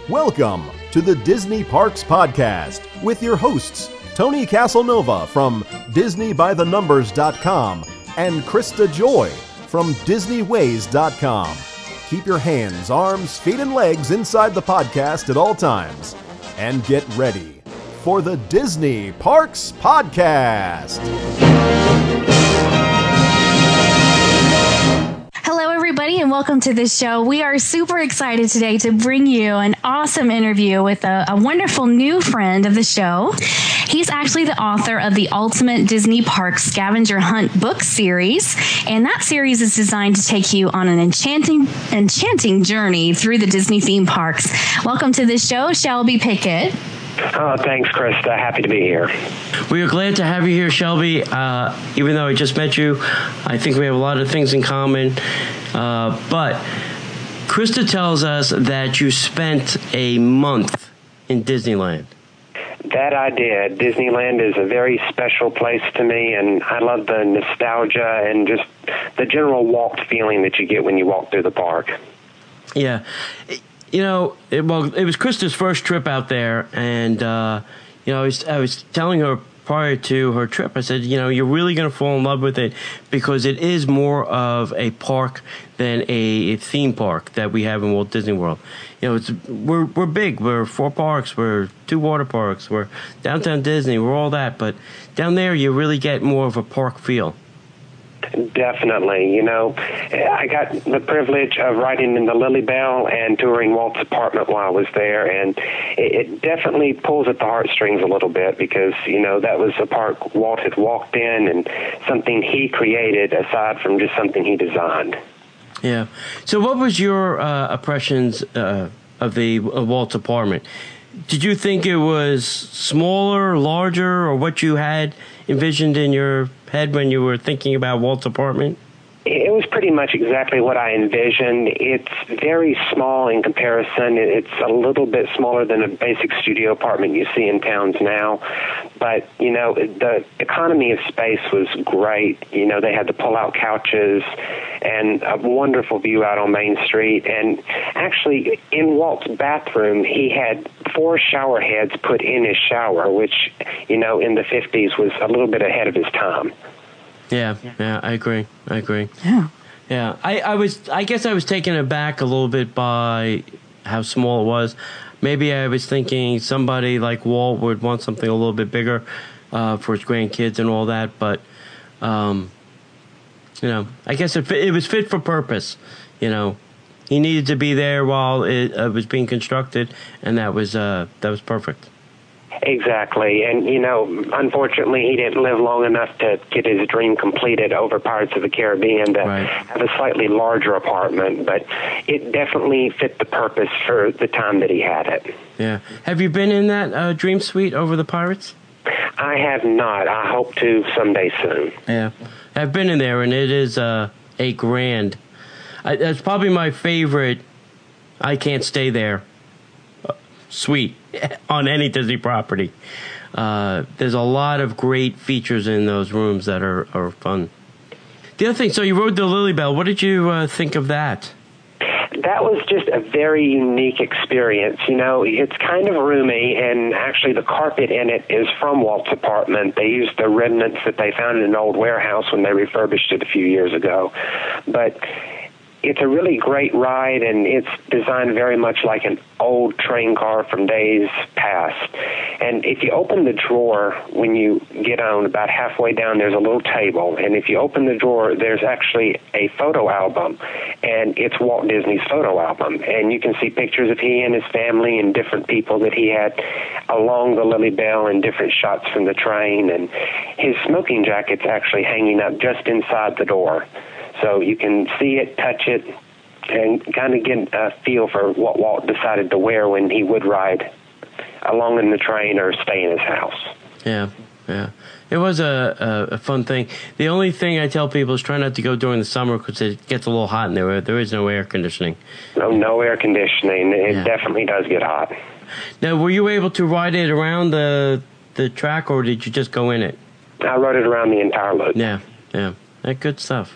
Welcome to the Disney Parks Podcast with your hosts, Tony Casanova from DisneyByTheNumbers.com and Krista Joy from DisneyWays.com. Keep your hands, arms, feet, and legs inside the podcast at all times. And get ready for the Disney Parks Podcast. Hello, everybody, and welcome to this show. We are super excited today to bring you an awesome interview with a wonderful new friend of the show. He's actually the author of the Ultimate Disney Parks Scavenger Hunt book series, and that series is designed to take you on an enchanting journey through the Disney theme parks. Welcome to the show, Shelby Pickett. Oh, thanks, Krista. Happy to be here. We are glad to have you here, Shelby. Even though I just met you, I think we have a lot of things in common. But Krista tells us that you spent a month in Disneyland. That I did. Disneyland is a very special place to me, and I love the nostalgia and just the general walked feeling that you get when you walk through the park. Yeah. You know, it was Krista's first trip out there, and I was telling her prior to her trip, I said, you're really going to fall in love with it because it is more of a park than a theme park that we have in Walt Disney World. We're big. We're 4 parks. We're 2 water parks. We're Downtown Disney. We're all that, but down there you really get more of a park feel. Definitely. I got the privilege of riding in the Lily Bell and touring Walt's apartment while I was there, and it definitely pulls at the heartstrings a little bit because, that was a park Walt had walked in and something he created aside from just something he designed. Yeah. So what was your impressions of Walt's apartment? Did you think it was smaller, larger, or what you had envisioned in your head when you were thinking about Walt's apartment? It was pretty much exactly what I envisioned. It's very small in comparison. It's a little bit smaller than a basic studio apartment you see in towns now. But, the economy of space was great. They had the pull-out couches and a wonderful view out on Main Street. And actually, in Walt's bathroom, he had 4 shower heads put in his shower, which, in the 50s was a little bit ahead of his time. Yeah, I agree. Yeah. I guess I was taken aback a little bit by how small it was. Maybe I was thinking somebody like Walt would want something a little bit bigger for his grandkids and all that. But, I guess it was fit for purpose. He needed to be there while it was being constructed, and that was perfect. Exactly. And, unfortunately, he didn't live long enough to get his dream completed over Pirates of the Caribbean to have a slightly larger apartment. But it definitely fit the purpose for the time that he had it. Yeah. Have you been in that dream suite over the Pirates? I have not. I hope to someday soon. Yeah. I've been in there, and it is a grand. That's probably my favorite I Can't Stay There suite on any Disney property. There's a lot of great features in those rooms that are fun. The other thing, so you rode the Lily Bell. What did you think of that? That was just a very unique experience. It's kind of roomy, and actually the carpet in it is from Walt's apartment. They used the remnants that they found in an old warehouse when they refurbished it a few years ago. But it's a really great ride, and it's designed very much like an old train car from days past. And if you open the drawer, when you get on about halfway down, there's a little table. And if you open the drawer, there's actually a photo album, and it's Walt Disney's photo album. And you can see pictures of he and his family and different people that he had along the Lily Bell and different shots from the train. And his smoking jacket's actually hanging up just inside the door. So you can see it, touch it, and kind of get a feel for what Walt decided to wear when he would ride along in the train or stay in his house. Yeah. It was a fun thing. The only thing I tell people is try not to go during the summer because it gets a little hot in there. There is no air conditioning. No air conditioning. It definitely does get hot. Now, were you able to ride it around the track, or did you just go in it? I rode it around the entire loop. Yeah. Good stuff.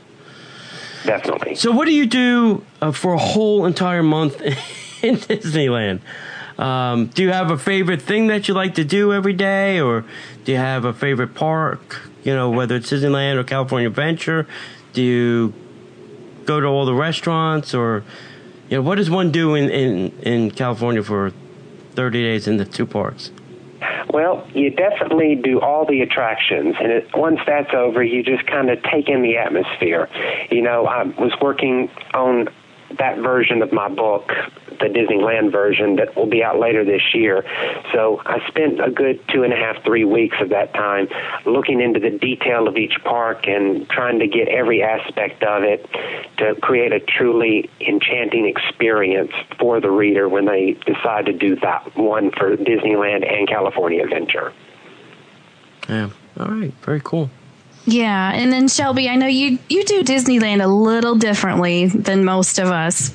Definitely. So what do you do for a whole entire month in Disneyland? Do you have a favorite thing that you like to do every day, or do you have a favorite park? You know, whether it's Disneyland or California Adventure. Do you go to all the restaurants, or you know, what does one do in California for 30 days in the 2 parks? Well, you definitely do all the attractions, and once that's over, you just kind of take in the atmosphere. You know, I was working on that version of my book, the Disneyland version, that will be out later this year. So I spent a good 2.5, 3 weeks of that time looking into the detail of each park and trying to get every aspect of it to create a truly enchanting experience for the reader when they decide to do that one for Disneyland and California Adventure. Yeah. All right. Very cool. Yeah, and then Shelby, I know you do Disneyland a little differently than most of us.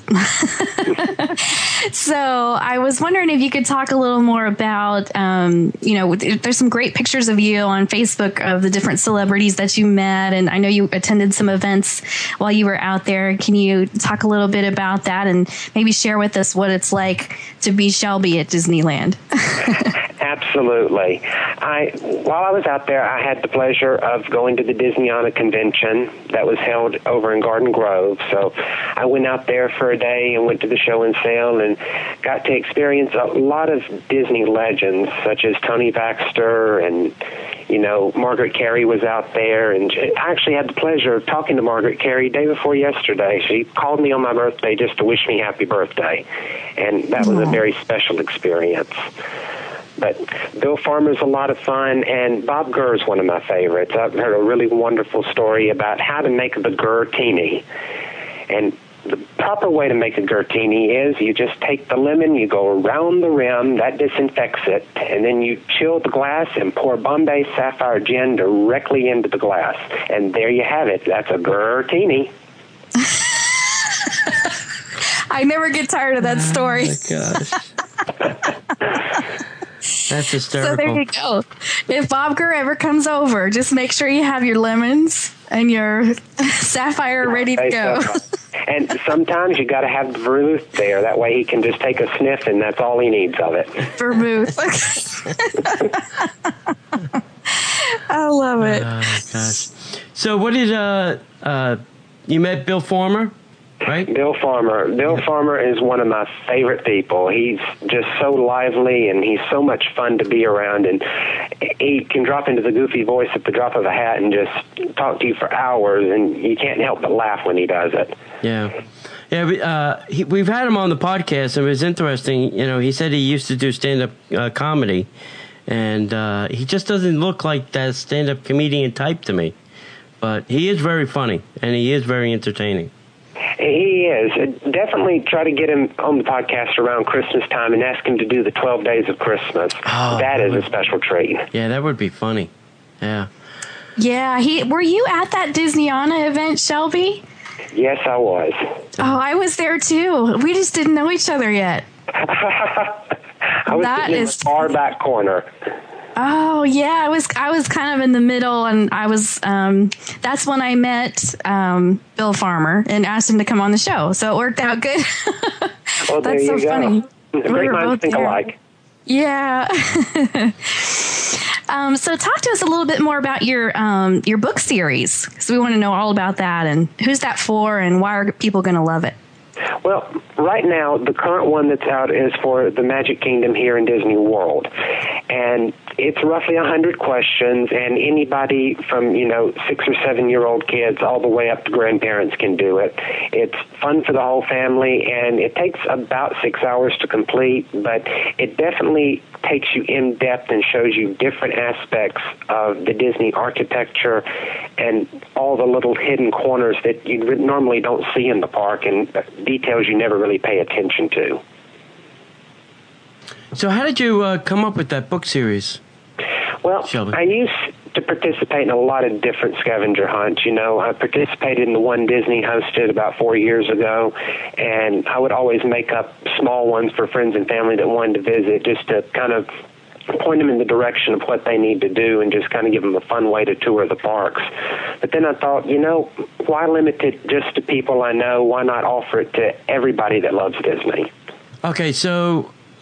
So I was wondering if you could talk a little more about, you know, there's some great pictures of you on Facebook of the different celebrities that you met, and I know you attended some events while you were out there. Can you talk a little bit about that and maybe share with us what it's like to be Shelby at Disneyland? Absolutely. While I was out there, I had the pleasure of going to the Disneyana convention that was held over in Garden Grove. So I went out there for a day and went to the show and sale and got to experience a lot of Disney legends, such as Tony Baxter and, you know, Margaret Carey was out there. And I actually had the pleasure of talking to Margaret Carey day before yesterday. She called me on my birthday just to wish me happy birthday. And that was a very special experience. But Bill Farmer's a lot of fun, and Bob Gurr's one of my favorites. I've heard a really wonderful story about how to make the Gurr-tini. And the proper way to make a Gurr-tini is you just take the lemon, you go around the rim, that disinfects it, and then you chill the glass and pour Bombay Sapphire Gin directly into the glass. And there you have it. That's a Gurr-tini. I never get tired of that story. Oh, my gosh. That's hysterical. So there you go. If Bob Gurr ever comes over, just make sure you have your lemons and your sapphire ready to go. And sometimes you got to have the vermouth there. That way he can just take a sniff, and that's all he needs of it. Vermouth. I love it. Oh, gosh. So what did you met Bill Farmer? Right? Bill Farmer. Bill Farmer is one of my favorite people. He's just so lively, and he's so much fun to be around, and he can drop into the goofy voice at the drop of a hat and just talk to you for hours, and you can't help but laugh when he does it. Yeah. Yeah, we've had him on the podcast, and it was interesting. You know, he said he used to do stand-up comedy, and he just doesn't look like that stand-up comedian type to me. But he is very funny, and he is very entertaining. He is. Definitely try to get him on the podcast around Christmas time and ask him to do the 12 Days of Christmas. Oh, that is a special treat. Yeah, that would be funny. Yeah. Yeah. Were you at that Disneyana event, Shelby? Yes, I was. Oh, I was there too. We just didn't know each other yet. I was sitting in the far back corner. Oh yeah, I was kind of in the middle, and I was. That's when I met Bill Farmer and asked him to come on the show. So it worked out good. Well, that's so funny. Great minds think alike. Yeah. So talk to us a little bit more about your book series, because we want to know all about that and who's that for and why are people going to love it. Well, right now, the current one that's out is for the Magic Kingdom here in Disney World. And it's roughly 100 questions, and anybody from, 6 or 7-year-old kids all the way up to grandparents can do it. It's fun for the whole family, and it takes about 6 hours to complete, but it definitely takes you in depth and shows you different aspects of the Disney architecture and all the little hidden corners that you normally don't see in the park and details you never really pay attention to. So how did you come up with that book series? Well, Sheldon? I used to participate in a lot of different scavenger hunts. I participated in the one Disney hosted about 4 years ago, and I would always make up small ones for friends and family that wanted to visit just to kind of point them in the direction of what they need to do and just kind of give them a fun way to tour the parks. But then I thought, why limit it just to people I know? Why not offer it to everybody that loves Disney? Okay, so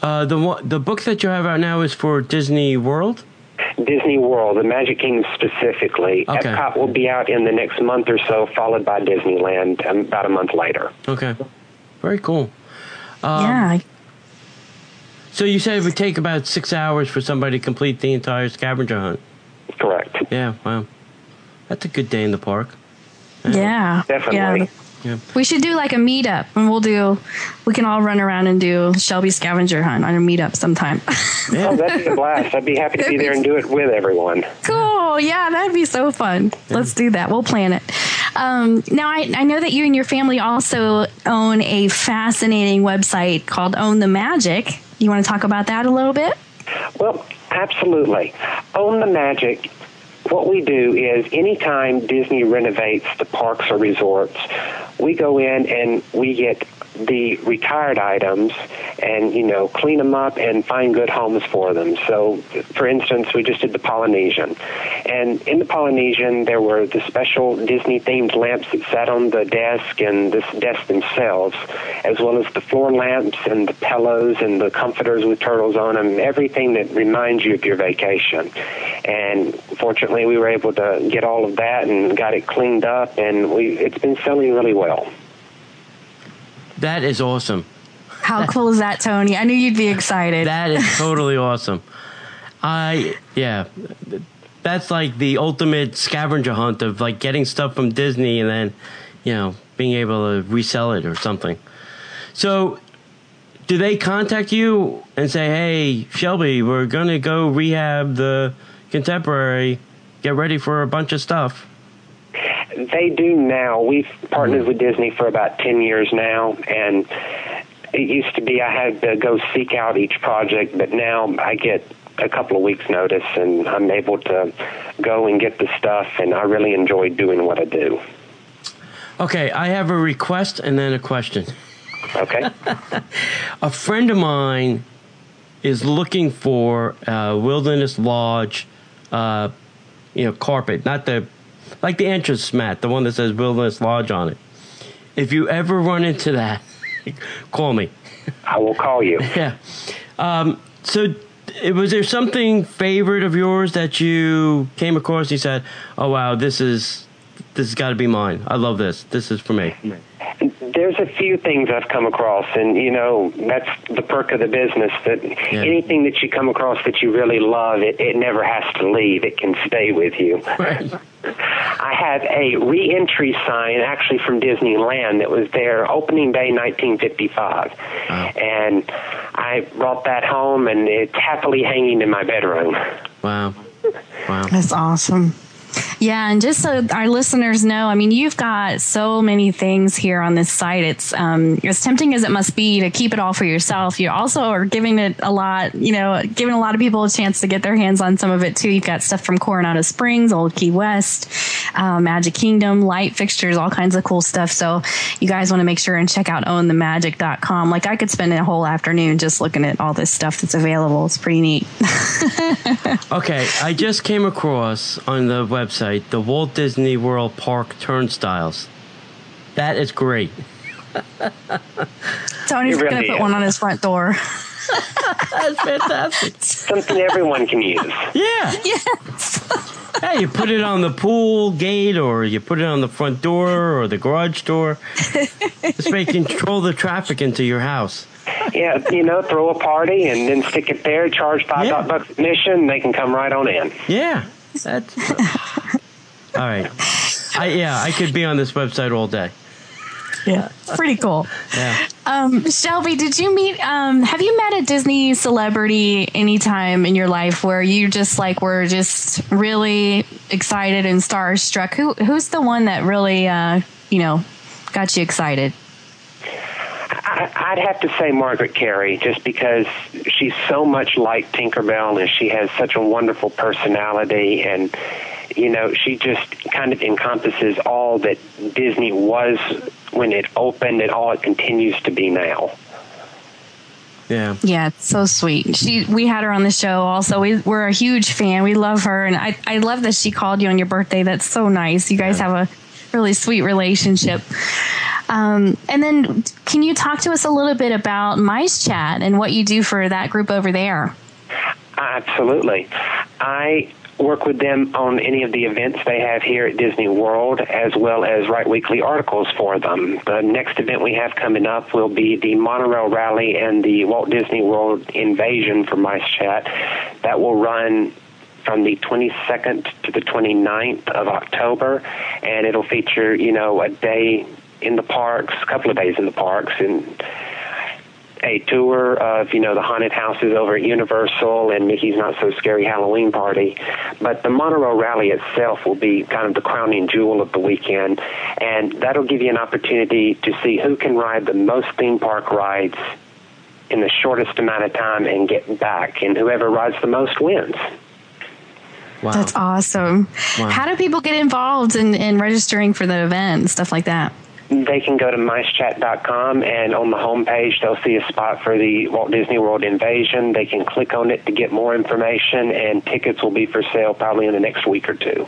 The book that you have out now is for Disney World? Disney World, the Magic Kingdom specifically. Okay. Epcot will be out in the next month or so, followed by Disneyland about a month later. Okay. Very cool. Yeah. So you said it would take about 6 hours for somebody to complete the entire scavenger hunt. Correct. Yeah, wow. That's a good day in the park. Yeah. Definitely. Yeah. We should do like a meetup, and we can all run around and do Shelby scavenger hunt on a meetup sometime. Oh, that'd be a blast. I'd be happy to be there and do it with everyone. Cool. Yeah, that'd be so fun. Let's do that. We'll plan it. Now, I know that you and your family also own a fascinating website called Own the Magic. You want to talk about that a little bit? Well, absolutely. Own the Magic. What we do is anytime Disney renovates the parks or resorts, we go in and we get the retired items and, clean them up and find good homes for them. So, for instance, we just did the Polynesian. And in the Polynesian, there were the special Disney-themed lamps that sat on the desk and the desk themselves, as well as the floor lamps and the pillows and the comforters with turtles on them, everything that reminds you of your vacation. And fortunately, we were able to get all of that and got it cleaned up, and it's been selling really well. That is awesome. How cool is that, Tony? I knew you'd be excited. That is totally awesome. That's like the ultimate scavenger hunt of like getting stuff from Disney and then, being able to resell it or something. So do they contact you and say, hey, Shelby, we're going to go rehab the Contemporary, get ready for a bunch of stuff? They do now. We've partnered with Disney for about 10 years now, and it used to be I had to go seek out each project, but now I get a couple of weeks' notice, and I'm able to go and get the stuff, and I really enjoy doing what I do. Okay, I have a request and then a question. Okay. A friend of mine is looking for a Wilderness Lodge, carpet, not the entrance mat, the one that says Wilderness Lodge on it. If you ever run into that, call me. I will call you. Yeah. So was there something favorite of yours that you came across and you said, oh, wow, this has got to be mine. I love this. This is for me. There's a few things I've come across, and, that's the perk of the business, that anything that you come across that you really love, it never has to leave. It can stay with you. Right. I have a re-entry sign, actually from Disneyland, that was there opening day 1955. Oh. And I brought that home, and it's happily hanging in my bedroom. Wow. That's awesome. Yeah, and just so our listeners know, I mean, you've got so many things here on this site. It's as tempting as it must be to keep it all for yourself. You also are giving it a lot, giving a lot of people a chance to get their hands on some of it too. You've got stuff from Coronado Springs, Old Key West, Magic Kingdom, light fixtures, all kinds of cool stuff. So you guys want to make sure and check out ownthemagic.com. Like I could spend a whole afternoon just looking at all this stuff that's available. It's pretty neat. Okay, I just came across on the website the Walt Disney World Park turnstiles. That is great. Tony's going to put one on his front door. That's fantastic. Something everyone can use. Yeah. Yes. Hey, you put it on the pool gate, or you put it on the front door or the garage door. This way you can control the traffic into your house. Yeah, throw a party and then stick it there, charge $5 admission, and they can come right on in. Yeah. That's all right. I could be on this website all day. Yeah, pretty cool. Yeah. Shelby, did you meet? Have you met a Disney celebrity anytime in your life where you just were just really excited and starstruck? Who's the one that really got you excited? I'd have to say Margaret Carey, just because she's so much like Tinkerbell, and she has such a wonderful personality, and she just kind of encompasses all that Disney was when it opened and all it continues to be now. Yeah. Yeah, it's so sweet. We had her on the show also. We're a huge fan. We love her, and I love that she called you on your birthday. That's so nice. You guys have a really sweet relationship. And then can you talk to us a little bit about Mice Chat and what you do for that group over there? Absolutely. I work with them on any of the events they have here at Disney World, as well as write weekly articles for them. The next event we have coming up will be the Monorail Rally and the Walt Disney World Invasion for Mice Chat. That will run from the 22nd to the 29th of October, and it'll feature, a day in the parks, a couple of days in the parks, and a tour of, the haunted houses over at Universal and Mickey's Not So Scary Halloween Party. But the Monorail Rally itself will be kind of the crowning jewel of the weekend, and that'll give you an opportunity to see who can ride the most theme park rides in the shortest amount of time and get back, and whoever rides the most wins. Wow. That's awesome. Wow. How do people get involved in registering for the event and stuff like that? They can go to micechat.com, and on the homepage they'll see a spot for the Walt Disney World Invasion. They can click on it to get more information, and tickets will be for sale probably in the next week or two.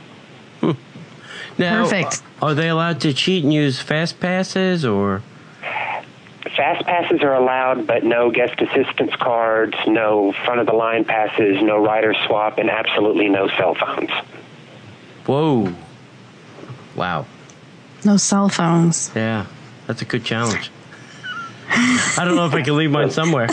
Now, perfect. Are they allowed to cheat and use fast passes, or? Fast passes are allowed, but no guest assistance cards, no front-of-the-line passes, no rider swap, and absolutely no cell phones. Whoa. Wow. No cell phones. Yeah, that's a good challenge. I don't know if I can leave mine somewhere.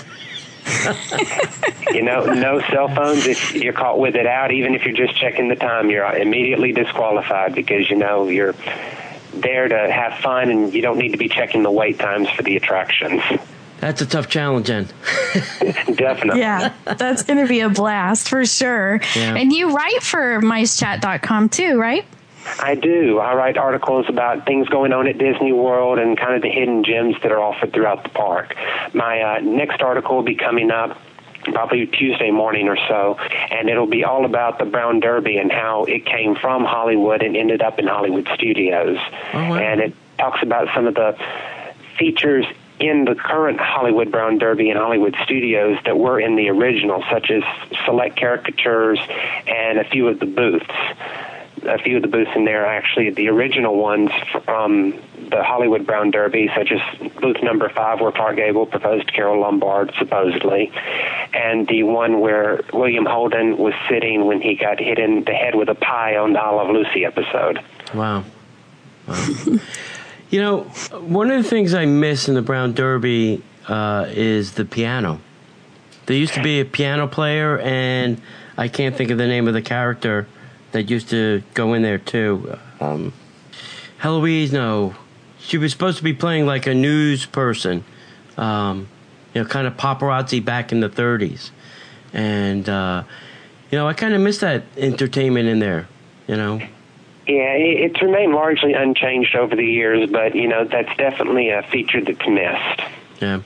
No cell phones. If you're caught with it out, even if you're just checking the time, you're immediately disqualified because, you're there to have fun and you don't need to be checking the wait times for the attractions. That's a tough challenge, Jen. Definitely. Yeah, that's going to be a blast for sure. Yeah. And you write for micechat.com too, right? I do. I write articles about things going on at Disney World and kind of the hidden gems that are offered throughout the park. My next article will be coming up probably Tuesday morning or so, and it'll be all about the Brown Derby and how it came from Hollywood and ended up in Hollywood Studios. Oh, wow. And it talks about some of the features in the current Hollywood Brown Derby and Hollywood Studios that were in the original, such as select caricatures and a few of the booths. A few of the booths in there are actually the original ones from the Hollywood Brown Derby, such as booth number 5, where Clark Gable proposed Carole Lombard, supposedly, and the one where William Holden was sitting when he got hit in the head with a pie on the I Love Lucy episode. Wow. One of the things I miss in the Brown Derby is the piano. There used to be a piano player, and I can't think of the name of the character that used to go in there too. Heloise, no. She was supposed to be playing like a news person, kind of paparazzi back in the 30s. And, I kind of miss that entertainment in there, Yeah, it's remained largely unchanged over the years, but, that's definitely a feature that's missed. Yeah.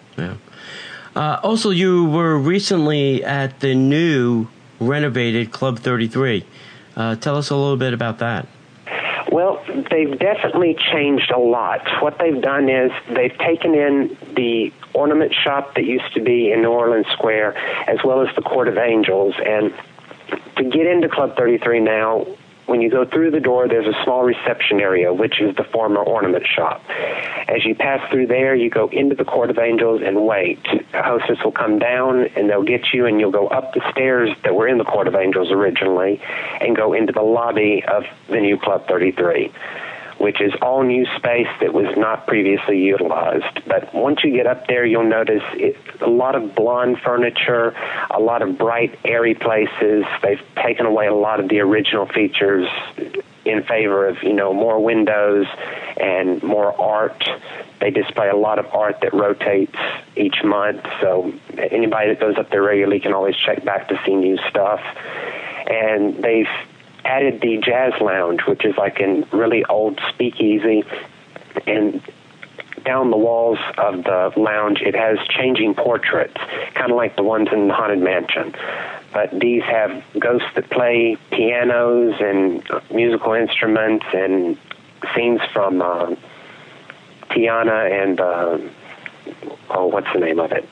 Also, you were recently at the new renovated Club 33. Tell us a little bit about that. Well, they've definitely changed a lot. What they've done is they've taken in the ornament shop that used to be in New Orleans Square, as well as the Court of Angels. And to get into Club 33 now, when you go through the door, there's a small reception area, which is the former ornament shop. As you pass through there, you go into the Court of Angels and wait. A hostess will come down, and they'll get you, and you'll go up the stairs that were in the Court of Angels originally and go into the lobby of the new Club 33, which is all new space that was not previously utilized. But once you get up there, you'll notice a lot of blonde furniture, a lot of bright, airy places. They've taken away a lot of the original features in favor of, more windows and more art. They display a lot of art that rotates each month, so anybody that goes up there regularly can always check back to see new stuff. And they've added the Jazz Lounge, which is like a really old speakeasy, and down the walls of the lounge it has changing portraits, kind of like the ones in the Haunted Mansion. But these have ghosts that play pianos and musical instruments and scenes from Tiana and, what's the name of it?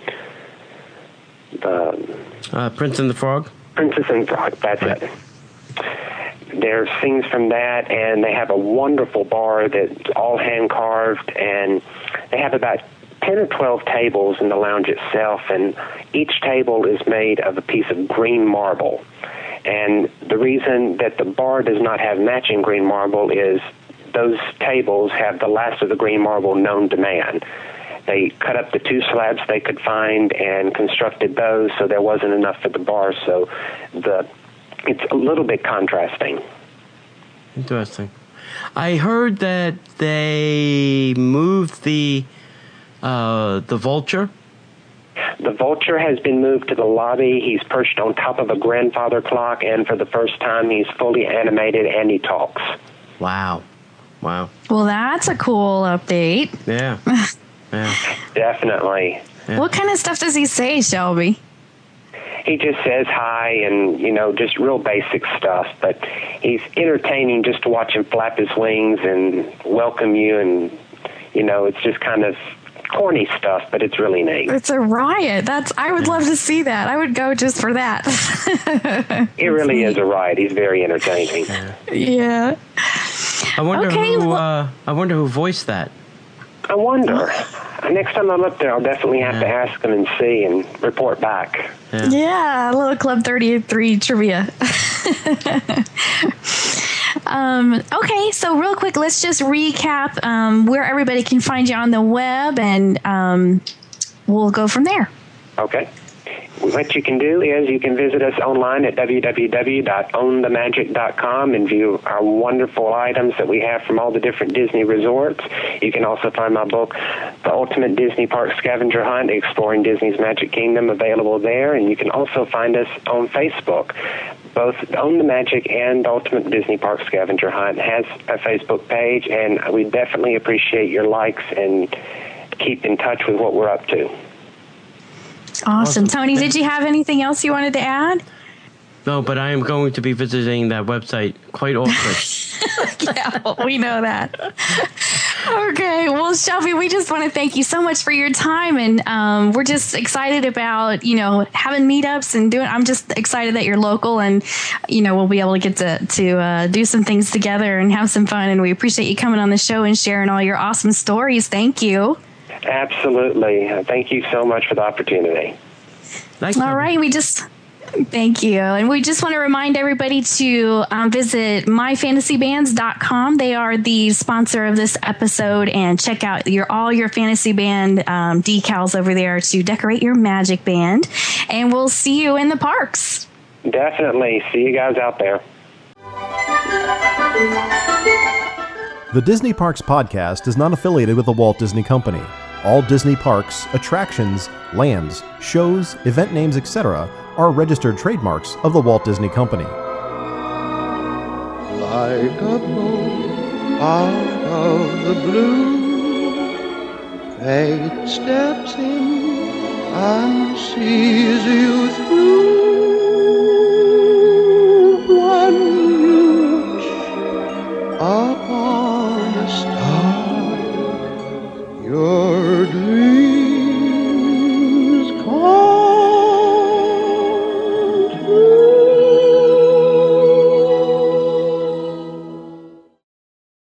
Prince and the Frog? Princess and the Frog, that's right. It. there's scenes from that, and they have a wonderful bar that's all hand-carved, and they have about 10 or 12 tables in the lounge itself, and each table is made of a piece of green marble. And the reason that the bar does not have matching green marble is those tables have the last of the green marble known to man. They cut up the 2 slabs they could find and constructed those, so there wasn't enough for the bar, so it's a little bit contrasting. Interesting. I heard that they moved the vulture. The vulture has been moved to the lobby. He's perched on top of a grandfather clock, and for the first time, he's fully animated and he talks. Wow. Well, that's a cool update. Yeah. Yeah. Definitely. Yeah. What kind of stuff does he say, Shelby? He just says hi and, just real basic stuff, but he's entertaining just to watch him flap his wings and welcome you, and, it's just kind of corny stuff, but it's really neat. It's a riot. I would love to see that. I would go just for that. It really is a riot. He's very entertaining. Yeah. I wonder who voiced that. I wonder. Next time I'm up there, I'll definitely have to ask him and see and report back. Yeah, a little Club 33 trivia. Okay, so real quick, let's just recap where everybody can find you on the web, and we'll go from there. Okay. What you can do is you can visit us online at www.ownthemagic.com and view our wonderful items that we have from all the different Disney resorts. You can also find my book, The Ultimate Disney Park Scavenger Hunt, Exploring Disney's Magic Kingdom, available there. And you can also find us on Facebook. Both Own the Magic and Ultimate Disney Park Scavenger Hunt has a Facebook page, and we definitely appreciate your likes and keep in touch with what we're up to. Awesome. Tony, did you have anything else you wanted to add? No, but I am going to be visiting that website quite often. Yeah, we know that. Okay. Well, Shelby, we just want to thank you so much for your time. And we're just excited about, having meetups and I'm just excited that you're local, and, we'll be able to get to do some things together and have some fun. And we appreciate you coming on the show and sharing all your awesome stories. Thank you. Absolutely. Thank you so much for the opportunity. All right. Thank you. And we just want to remind everybody to visit myfantasybands.com. They are the sponsor of this episode, and check out all your fantasy band decals over there to decorate your magic band. And we'll see you in the parks. Definitely. See you guys out there. The Disney Parks Podcast is not affiliated with the Walt Disney Company. All Disney parks, attractions, lands, shows, event names, etc. are registered trademarks of the Walt Disney Company. Like a bolt out of the blue, fate steps in and sees you through.